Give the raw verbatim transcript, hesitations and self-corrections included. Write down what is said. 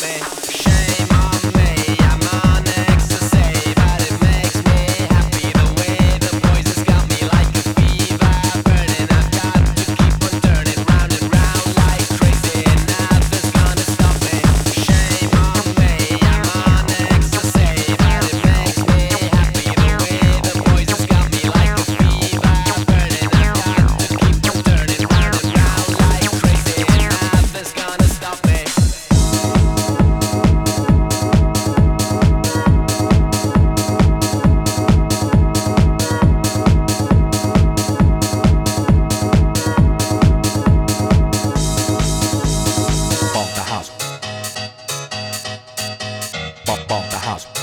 me. Shame on me, I'm on ecstasy, but it makes me happy the way the poison's got me like a fever burning. I've got to keep on turning round and round like crazy. Nothing's gonna stop me. Shame on me, I'm on ecstasy, but it makes me happy the way the poison's got me like a fever burning. I've got to keep on turning round and round like crazy. Nothing's gonna stop me. Bump the house. Bump, bump the house.